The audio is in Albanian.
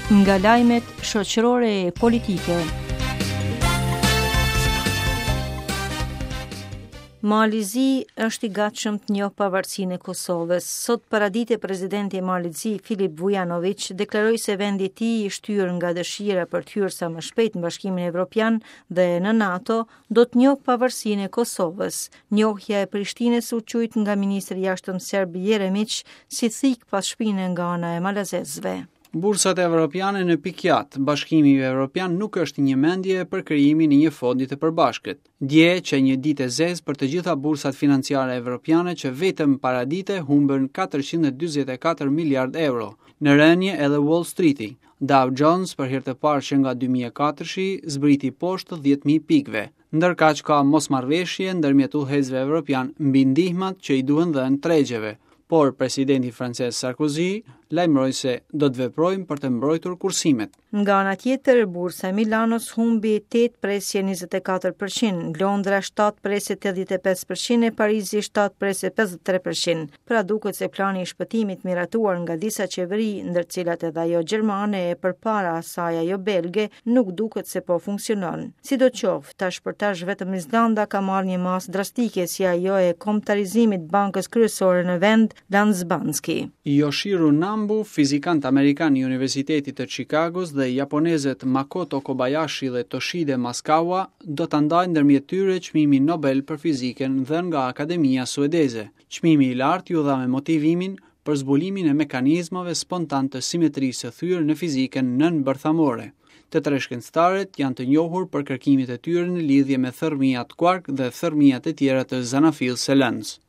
nga lajmet shoqërore e politike. Malizi është i gatshëm të njohë pavarësinë e Kosovës. Sot paradite presidenti i Malizi, Filip Vujanović, deklaroi se vendi i tij i shtyr nga dëshira për të hyrë sa më shpejt në Bashkimin Evropian dhe në NATO, do të njohë pavarësinë e Kosovës. Njohja e Prishtinës u quajt nga ministri i jashtëm serb Jeremić si thik pas shpine nga ana e malazezëve. Bursat evropiane në pikjat. Bashkimi Evropian nuk është një mendje për krijimin e një fondi të përbashkët. Dje që një ditë e zezë për të gjitha bursat financiare evropiane që vetëm paradite humbën 444 miliard euro. Në rënje edhe Wall Streeti. Dow Jones për herë të parë që nga 2004-shi zbriti poshtë 10.000 pikëve. Ndërkaq ka mosmarrëveshje ndërmjet udhëheqësve evropian mbi ndihmat që i duhen dhënë tregjeve. Por presidenti francez Sarkozy lajmëroi se do të veprojnë për të mbrojtur kursimet. Nga ana tjetër, bursa e Milanos humbi 8 presje 24%, Londra 7 presje 85% e Parizi 7 presje 53%. Pra duket se plani i shpëtimit miratuar nga disa qeveri, ndër të cilat edhe ajo gjermane e përpara asaj ajo belge, nuk duket se po funksionon. Sidoqoftë, tash për tash vetëm Islanda ka marrë një masë drastike si ajo e kombëtarizimit bankës kryesore në vend, Landsbanki. Yoshiro Nambu, fizikant amerikan i Universitetit të Chicagos dhe japonezët Makoto Kobayashi dhe Toshide Masukawa do ta ndajnë ndërmjet tyre çmimin Nobel për fizikën dhënë nga Akademia Suedeze. Çmimi i lartë ju dha me motivimin për zbulimin e mekanizmave spontan të simetrisë së thyrë në fizikën nënbërthamore. Të tre shkencëtarët janë të njohur për kërkimet e tyre në lidhje me thërmiat quark dhe thërmiat e tjera të Zanafil Selens.